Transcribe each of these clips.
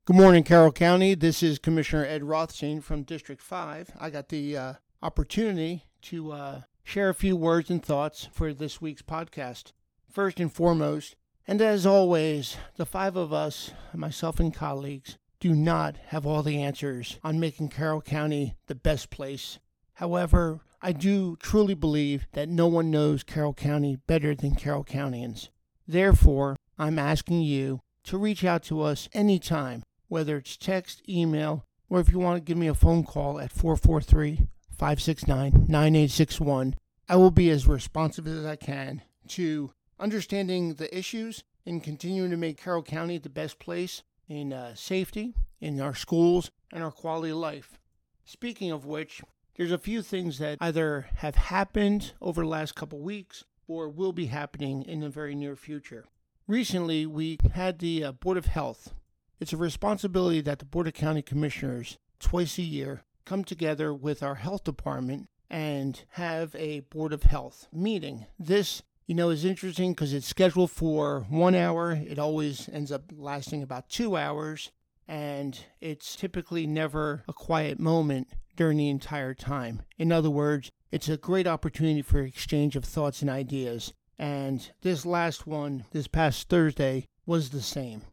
Good morning, Carroll County. This is Commissioner Ed Rothstein from District 5. I got the opportunity to share a few words and thoughts for this week's podcast. First and foremost, and as always, the five of us, myself and colleagues, do not have all the answers on making Carroll County the best place. However, I do truly believe that no one knows Carroll County better than Carroll Countians. Therefore, I'm asking you to reach out to us anytime, whether it's text, email, or if you want to give me a phone call at 443-569-9861. I will be as responsive as I can to understanding the issues and continuing to make Carroll County the best place in safety, in our schools, and our quality of life. Speaking of which, there's a few things that either have happened over the last couple weeks or will be happening in the very near future. Recently, we had the Board of Health. It's a responsibility that the Board of County Commissioners, twice a year, come together with our health department and have a Board of Health meeting. This, is interesting because it's scheduled for 1 hour. It always ends up lasting about 2 hours, and it's typically never a quiet moment during the entire time. In other words, it's a great opportunity for exchange of thoughts and ideas. And this last one, this past Thursday, was the same.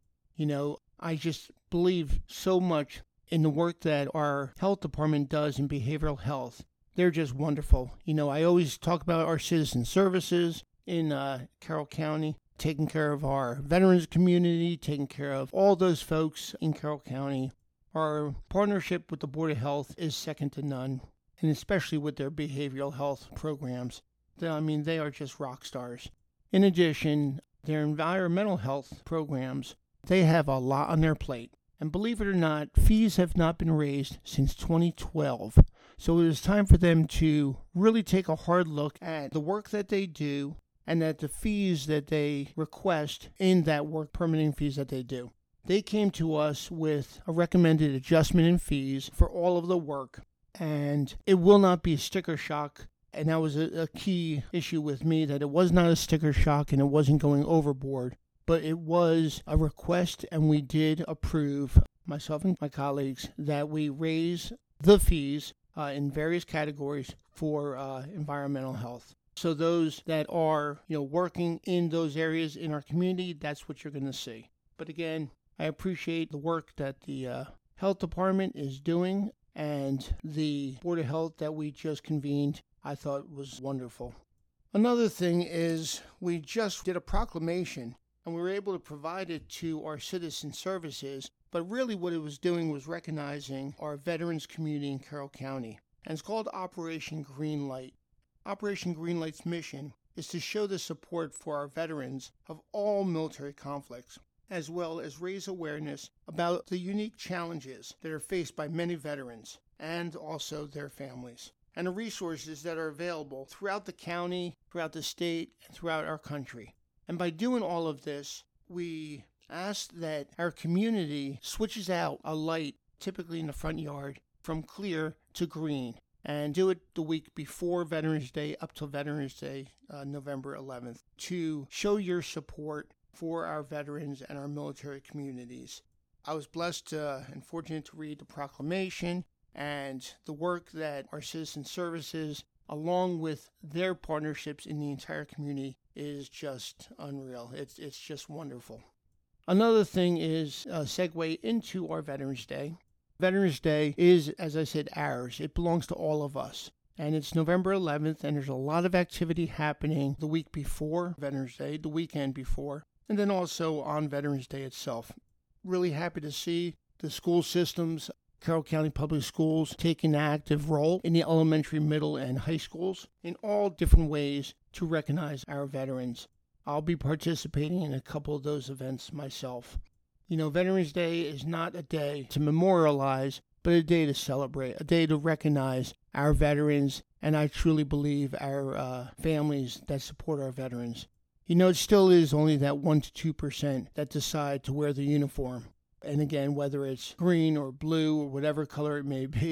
I just believe so much in the work that our health department does in behavioral health. They're just wonderful. I always talk about our citizen services in Carroll County, taking care of our veterans community, taking care of all those folks in Carroll County. Our partnership with the Board of Health is second to none, and especially with their behavioral health programs. They are just rock stars. In addition, their environmental health programs, they have a lot on their plate. And believe it or not, fees have not been raised since 2012. So it is time for them to really take a hard look at the work that they do and at the fees that they request in that work, permitting fees that they do. They came to us with a recommended adjustment in fees for all of the work, and it will not be sticker shock. And that was a key issue with me, that it was not a sticker shock and it wasn't going overboard. But it was a request, and we did approve, myself and my colleagues, that we raise the fees in various categories for environmental health. So those that are working in those areas in our community, that's what you're going to see. But again, I appreciate the work that the health department is doing, and the Board of Health that we just convened, I thought was wonderful. Another thing is we just did a proclamation, and we were able to provide it to our citizen services, but really what it was doing was recognizing our veterans community in Carroll County. And it's called Operation Greenlight. Operation Greenlight's mission is to show the support for our veterans of all military conflicts, as well as raise awareness about the unique challenges that are faced by many veterans and also their families, and the resources that are available throughout the county, throughout the state, and throughout our country. And by doing all of this, we ask that our community switches out a light, typically in the front yard, from clear to green, and do it the week before Veterans Day up till Veterans Day, November 11th, to show your support for our veterans and our military communities. I was blessed and fortunate to read the proclamation, and the work that our citizen services, along with their partnerships in the entire community, is just unreal. It's just wonderful. Another thing is a segue into our Veterans Day. Veterans Day is, as I said, ours. It belongs to all of us. And it's November 11th, and there's a lot of activity happening the week before Veterans Day, the weekend before, and then also on Veterans Day itself. Really happy to see the school systems, Carroll County Public Schools, taking an active role in the elementary, middle, and high schools in all different ways to recognize our veterans. I'll be participating in a couple of those events myself. Veterans Day is not a day to memorialize, but a day to celebrate, a day to recognize our veterans, and I truly believe our families that support our veterans. It still is only that 1 to 2% that decide to wear the uniform. And again, whether it's green or blue or whatever color it may be,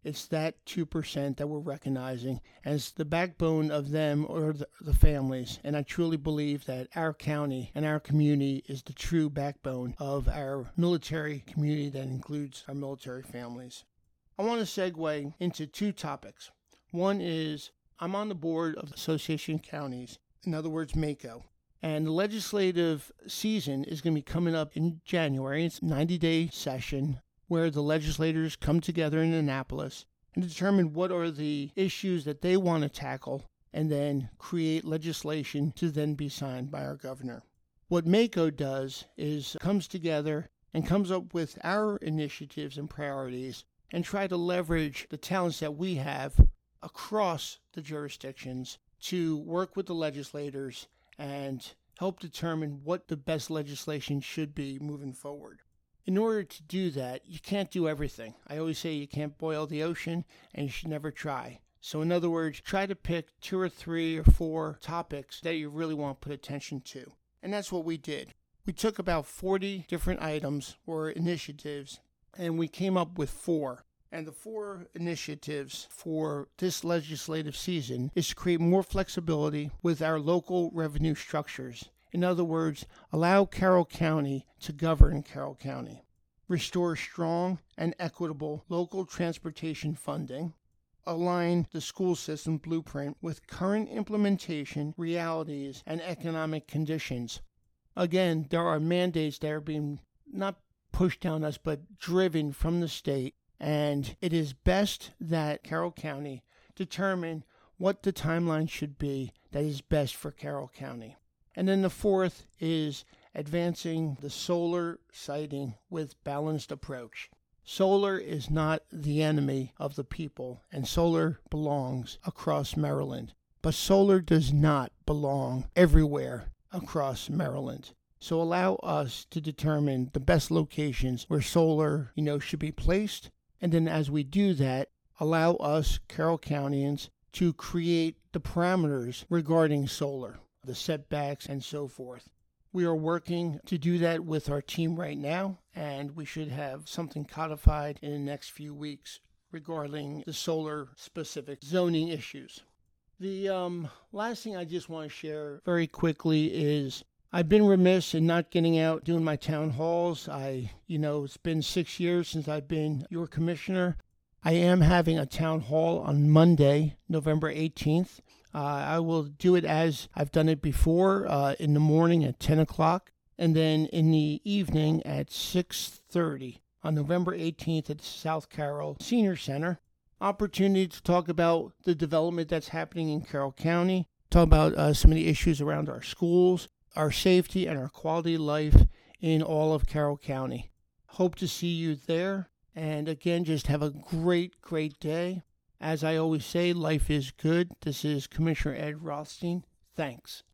It's that 2% that we're recognizing as the backbone of them or the families. And I truly believe that our county and our community is the true backbone of our military community that includes our military families. I want to segue into two topics. One is I'm on the board of the Association of Counties, in other words, MACo. And the legislative season is going to be coming up in January. It's a 90-day session where the legislators come together in Annapolis and determine what are the issues that they want to tackle and then create legislation to then be signed by our governor. What MACo does is comes together and comes up with our initiatives and priorities and try to leverage the talents that we have across the jurisdictions to work with the legislators and help determine what the best legislation should be moving forward. In order to do that, you can't do everything. I always say you can't boil the ocean, and you should never try. So in other words, try to pick 2 or 3 or 4 topics that you really want to put attention to. And that's what we did. We took about 40 different items or initiatives, and we came up with 4. And the 4 initiatives for this legislative season is to create more flexibility with our local revenue structures. In other words, allow Carroll County to govern Carroll County. Restore strong and equitable local transportation funding. Align the school system blueprint with current implementation, realities, and economic conditions. Again, there are mandates that are being not pushed down us, but driven from the state. And it is best that Carroll County determine what the timeline should be that is best for Carroll County. And then the 4th is advancing the solar siting with balanced approach. Solar is not the enemy of the people, and solar belongs across Maryland. But solar does not belong everywhere across Maryland. So allow us to determine the best locations where solar, should be placed. And then as we do that, allow us, Carroll Countyans, to create the parameters regarding solar, the setbacks, and so forth. We are working to do that with our team right now, and we should have something codified in the next few weeks regarding the solar-specific zoning issues. The last thing I just want to share very quickly is I've been remiss in not getting out doing my town halls. It's been 6 years since I've been your commissioner. I am having a town hall on Monday, November 18th. I will do it as I've done it before, in the morning at 10 o'clock, and then in the evening at 6:30 on November 18th at the South Carroll Senior Center. Opportunity to talk about the development that's happening in Carroll County, talk about some of the issues around our schools, our safety, and our quality of life in all of Carroll County. Hope to see you there. And again, just have a great, great day. As I always say, life is good. This is Commissioner Ed Rothstein. Thanks.